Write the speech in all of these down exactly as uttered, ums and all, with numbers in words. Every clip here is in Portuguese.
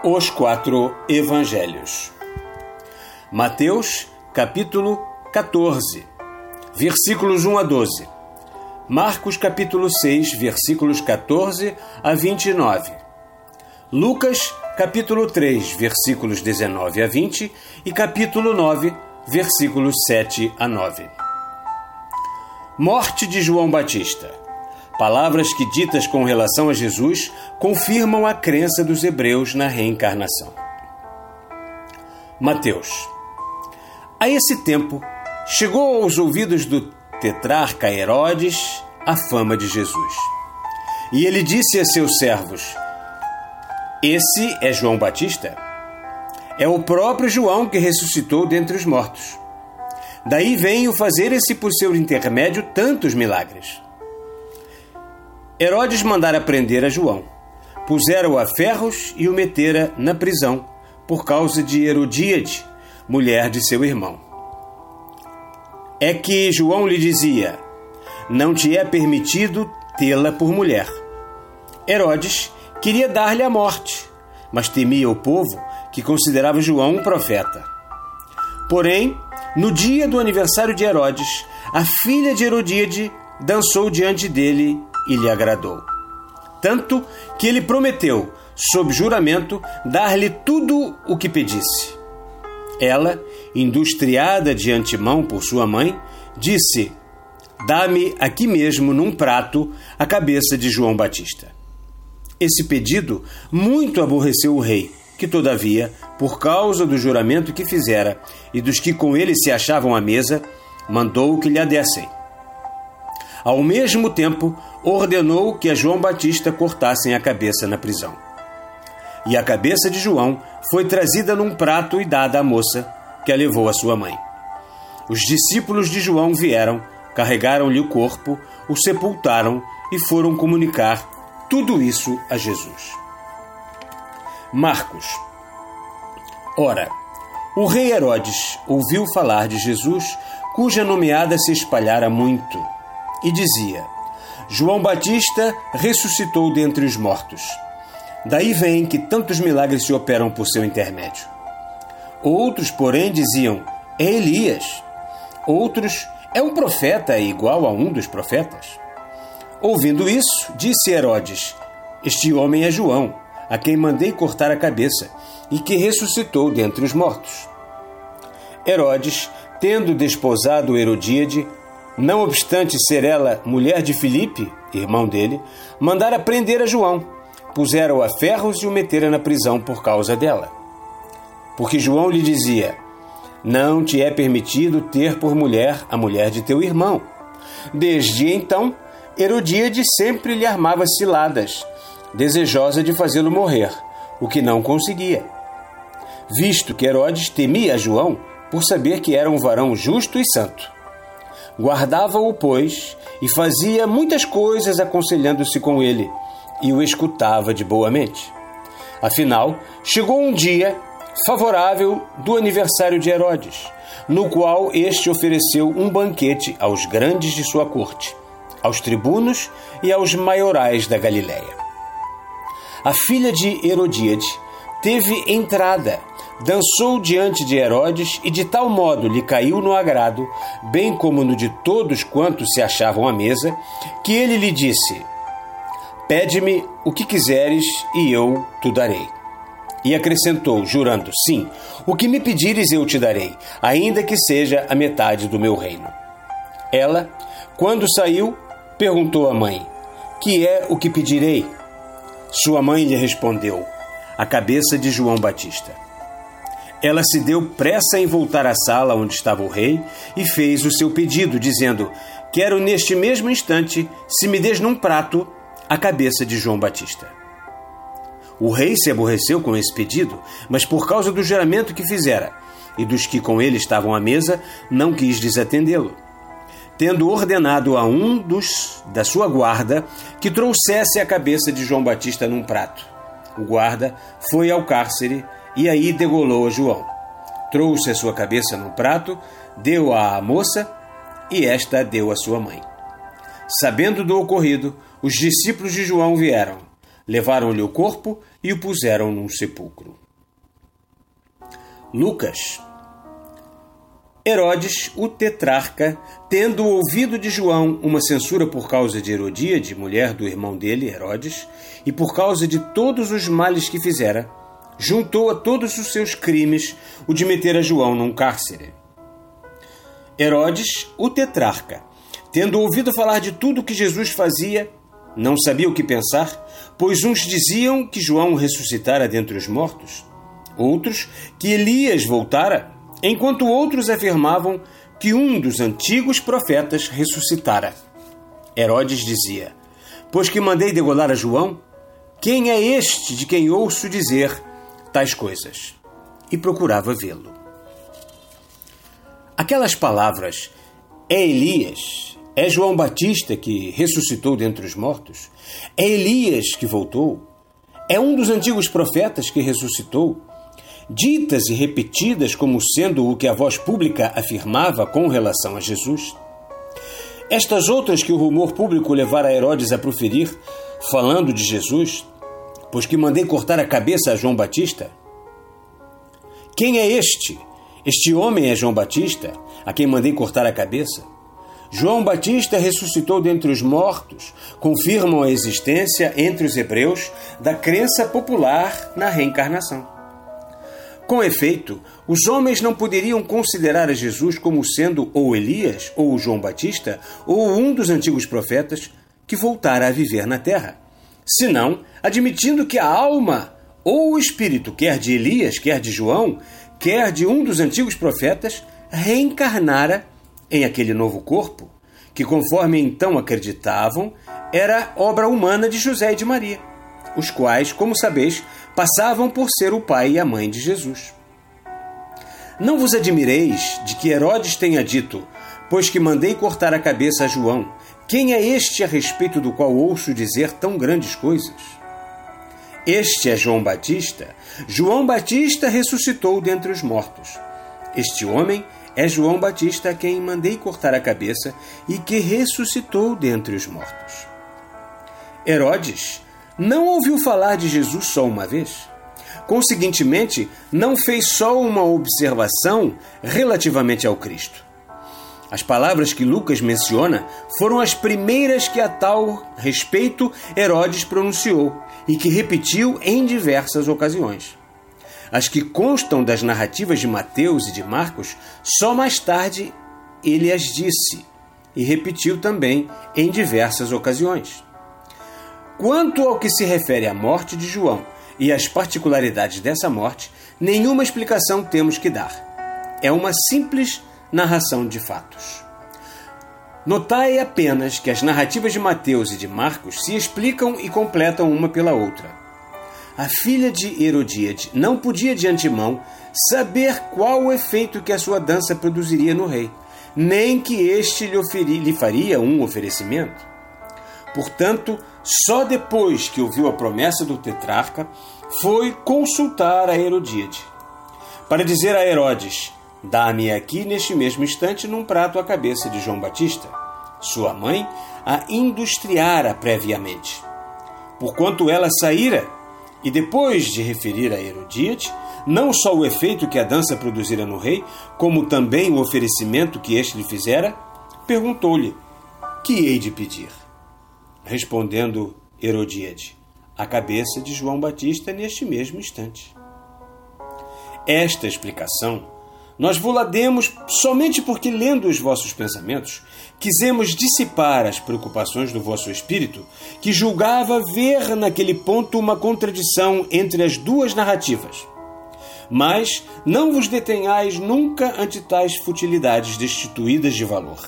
Os quatro evangelhos. Mateus, capítulo quatorze, versículos um a doze. Marcos, capítulo seis, versículos quatorze a vinte e nove. Lucas, capítulo três, versículos dezenove a vinte e capítulo nove, versículos sete a nove. Morte de João Batista. Palavras que, ditas com relação a Jesus, confirmam a crença dos hebreus na reencarnação. Mateus. A esse tempo, chegou aos ouvidos do tetrarca Herodes a fama de Jesus. E ele disse a seus servos: Esse é João Batista? É o próprio João que ressuscitou dentre os mortos. Daí venho fazer-se por seu intermédio tantos milagres. Herodes mandara prender a João. Puseram-o a ferros e o metera na prisão, por causa de Herodíade, mulher de seu irmão. É que João lhe dizia: Não te é permitido tê-la por mulher. Herodes queria dar-lhe a morte, mas temia o povo, que considerava João um profeta. Porém, no dia do aniversário de Herodes, a filha de Herodíade dançou diante dele e lhe agradou. Tanto que ele prometeu, sob juramento, dar-lhe tudo o que pedisse. Ela, industriada de antemão por sua mãe, disse: Dá-me aqui mesmo, num prato, a cabeça de João Batista. Esse pedido muito aborreceu o rei, que, todavia, por causa do juramento que fizera e dos que com ele se achavam à mesa, mandou que lhe a dessem. Ao mesmo tempo, ordenou que a João Batista cortassem a cabeça na prisão. E a cabeça de João foi trazida num prato e dada à moça, que a levou à sua mãe. Os discípulos de João vieram, carregaram-lhe o corpo, o sepultaram e foram comunicar tudo isso a Jesus. Marcos. Ora, o rei Herodes ouviu falar de Jesus, cuja nomeada se espalhara muito, e dizia: João Batista ressuscitou dentre os mortos. Daí vem que tantos milagres se operam por seu intermédio. Outros, porém, diziam: É Elias. Outros: É um profeta igual a um dos profetas. Ouvindo isso, disse Herodes: Este homem é João, a quem mandei cortar a cabeça, e que ressuscitou dentre os mortos. Herodes, tendo desposado Herodíade, não obstante ser ela mulher de Filipe, irmão dele, mandara prender a João. Puseram-o a ferros e o meteram na prisão por causa dela. Porque João lhe dizia: Não te é permitido ter por mulher a mulher de teu irmão. Desde então, Herodíade sempre lhe armava ciladas, desejosa de fazê-lo morrer, o que não conseguia. Visto que Herodes temia a João, por saber que era um varão justo e santo. Guardava-o, pois, e fazia muitas coisas aconselhando-se com ele, e o escutava de boa mente. Afinal, chegou um dia favorável do aniversário de Herodes, no qual este ofereceu um banquete aos grandes de sua corte, aos tribunos e aos maiorais da Galiléia. A filha de Herodíade teve entrada, dançou diante de Herodes e de tal modo lhe caiu no agrado, bem como no de todos quantos se achavam à mesa, que ele lhe disse: Pede-me o que quiseres e eu te darei. E acrescentou, jurando: Sim, o que me pedires eu te darei, ainda que seja a metade do meu reino. Ela, quando saiu, perguntou à mãe: Que é o que pedirei? Sua mãe lhe respondeu: A cabeça de João Batista. Ela se deu pressa em voltar à sala onde estava o rei e fez o seu pedido, dizendo: Quero neste mesmo instante, se me des num prato, a cabeça de João Batista. O rei se aborreceu com esse pedido, mas por causa do juramento que fizera e dos que com ele estavam à mesa, não quis desatendê-lo. Tendo ordenado a um dos da sua guarda que trouxesse a cabeça de João Batista num prato. O guarda foi ao cárcere e aí degolou a João. Trouxe a sua cabeça num prato, deu-a à moça e esta a deu à sua mãe. Sabendo do ocorrido, os discípulos de João vieram, levaram-lhe o corpo e o puseram num sepulcro. Lucas. Herodes, o tetrarca, tendo ouvido de João uma censura por causa de Herodíade, mulher do irmão dele, Herodes, e por causa de todos os males que fizera, juntou a todos os seus crimes o de meter a João num cárcere. Herodes, o tetrarca, tendo ouvido falar de tudo o que Jesus fazia, não sabia o que pensar, pois uns diziam que João ressuscitara dentre os mortos, outros que Elias voltara, enquanto outros afirmavam que um dos antigos profetas ressuscitara. Herodes dizia: pois que mandei degolar a João, quem é este de quem ouço dizer tais coisas? E procurava vê-lo. Aquelas palavras, é Elias, é João Batista que ressuscitou dentre os mortos, é Elias que voltou, é um dos antigos profetas que ressuscitou, ditas e repetidas como sendo o que a voz pública afirmava com relação a Jesus. Estas outras que o rumor público levara Herodes a proferir, falando de Jesus, pois que mandei cortar a cabeça a João Batista. Quem é este? Este homem é João Batista, a quem mandei cortar a cabeça. João Batista ressuscitou dentre os mortos, confirmam a existência entre os hebreus da crença popular na reencarnação. Com efeito, os homens não poderiam considerar a Jesus como sendo ou Elias, ou João Batista, ou um dos antigos profetas que voltara a viver na terra, senão admitindo que a alma ou o espírito, quer de Elias, quer de João, quer de um dos antigos profetas, reencarnara em aquele novo corpo, que, conforme então acreditavam, era obra humana de José e de Maria, os quais, como sabeis, passavam por ser o pai e a mãe de Jesus. Não vos admireis de que Herodes tenha dito, pois que mandei cortar a cabeça a João, quem é este a respeito do qual ouço dizer tão grandes coisas? Este é João Batista. João Batista ressuscitou dentre os mortos. Este homem é João Batista a quem mandei cortar a cabeça e que ressuscitou dentre os mortos. Herodes não ouviu falar de Jesus só uma vez. Conseguintemente, não fez só uma observação relativamente ao Cristo. As palavras que Lucas menciona foram as primeiras que a tal respeito Herodes pronunciou e que repetiu em diversas ocasiões. As que constam das narrativas de Mateus e de Marcos, só mais tarde ele as disse e repetiu também em diversas ocasiões. Quanto ao que se refere à morte de João e às particularidades dessa morte, nenhuma explicação temos que dar. É uma simples narração de fatos. Notai apenas que as narrativas de Mateus e de Marcos se explicam e completam uma pela outra. A filha de Herodíade não podia de antemão saber qual o efeito que a sua dança produziria no rei, nem que este lhe, oferi, lhe faria um oferecimento. Portanto, só depois que ouviu a promessa do tetrarca, foi consultar a Herodíade, para dizer a Herodes: dá-me aqui neste mesmo instante num prato a cabeça de João Batista. Sua mãe a industriara previamente. Porquanto ela saíra, e depois de referir a Herodíade, não só o efeito que a dança produzira no rei, como também o oferecimento que este lhe fizera, perguntou-lhe: que hei de pedir? Respondendo Herodíade: a cabeça de João Batista neste mesmo instante. Esta explicação nós vô-la demos somente porque, lendo os vossos pensamentos, quisemos dissipar as preocupações do vosso espírito, que julgava ver naquele ponto uma contradição entre as duas narrativas. Mas não vos detenhais nunca ante tais futilidades destituídas de valor.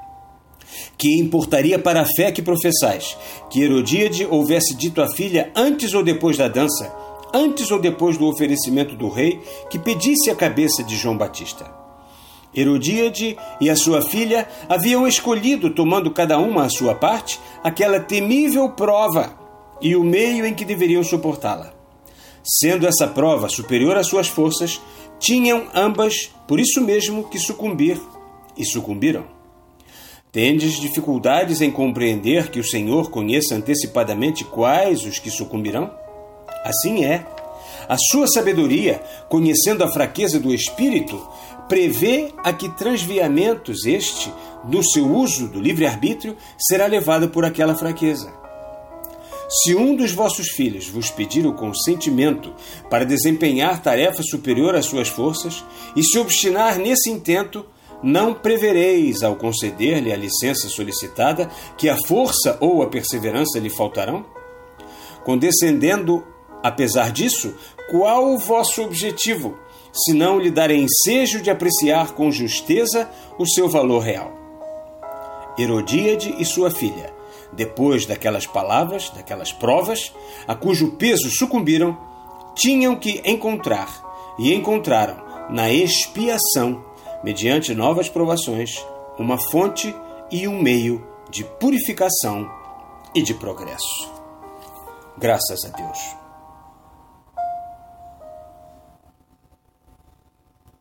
Que importaria para a fé que professais que Herodíade houvesse dito à filha antes ou depois da dança, antes ou depois do oferecimento do rei, que pedisse a cabeça de João Batista? Herodíade e a sua filha haviam escolhido, tomando cada uma a sua parte, aquela temível prova e o meio em que deveriam suportá-la. Sendo essa prova superior às suas forças, tinham ambas, por isso mesmo, que sucumbir, e sucumbiram. Tendes dificuldades em compreender que o Senhor conheça antecipadamente quais os que sucumbirão? Assim é. A sua sabedoria, conhecendo a fraqueza do espírito, prevê a que transviamentos este, do seu uso do livre-arbítrio, será levado por aquela fraqueza. Se um dos vossos filhos vos pedir o consentimento para desempenhar tarefa superior às suas forças, e se obstinar nesse intento, não prevereis, ao conceder-lhe a licença solicitada, que a força ou a perseverança lhe faltarão? Condescendendo, apesar disso, qual o vosso objetivo, se não lhe dar ensejo de apreciar com justeza o seu valor real? Herodíade e sua filha, depois daquelas palavras, daquelas provas, a cujo peso sucumbiram, tinham que encontrar, e encontraram, na expiação, mediante novas provações, uma fonte e um meio de purificação e de progresso. Graças a Deus.